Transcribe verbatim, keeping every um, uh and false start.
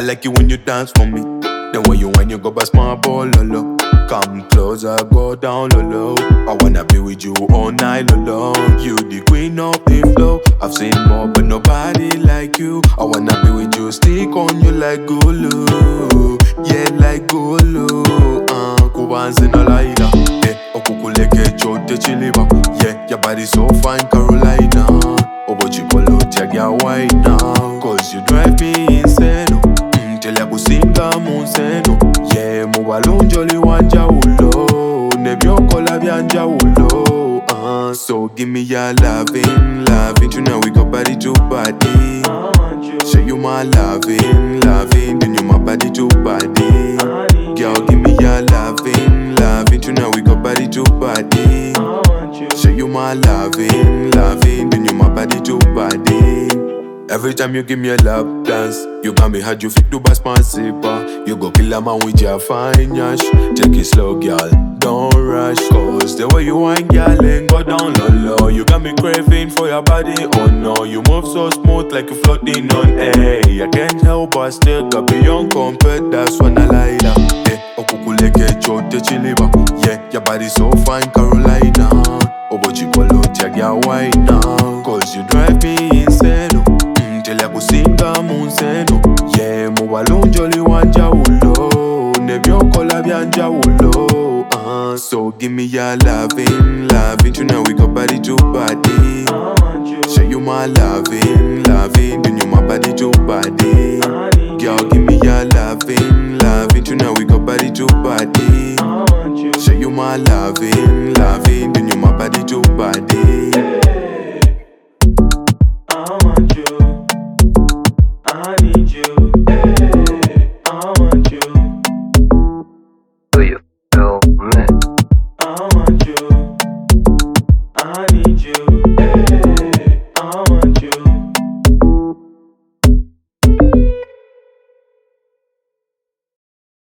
like it when you dance for me. Then when you when you go past my ball, lolo. Come closer, go down low, low. I wanna be with you all night low, low. You the queen of the flow. I've seen more, but nobody like you. I wanna be with you, stick on you like Gulu. Yeah, like Gulu. Uh, Kubanzi na laila. Yeah, okukuleke chote chiliba. Yeah, your body so fine, Carolina. Obochi polo tag ya white now. Cause you drive me insane. Mm, tell ya kusinga munseno. Yeah, mubalunjoli wanja ulo. Nebyo la byanja ulo. Uh, so give me your loving, loving. Tonight we got body to body. Show you my loving, loving. Then you my body to body. Girl, give me your loving, loving. Tonight we got body to body. Show you my loving, loving. Then you my body to body. Every time you give me a lap dance, you got me hard, you fit to bust my zipper. You go kill a man with your fine yash. Take it slow, girl, don't rush. Cause the way you whine, girl, ain't go down low, low. You got me craving for your body, oh no. You move so smooth like you're floating on air. I can't help but still got beyond compared, that's when I light up. Eh, okukuleke chote chiliba. Yeah, your body so fine, Carolina. Obochi polo tag ya white now. Cause you drive me insane. Tell ya kusinga munseno. Yeah, mubalunjoli wanja ulo. Nebyo la byanja ulo. Uh, so give me your loving, loving. Tonight we got body to body. Show you my loving, loving. Then you my body to body. Girl, give me your loving, loving. Tonight we got body to body. Show you my loving, loving. Then you my body to body.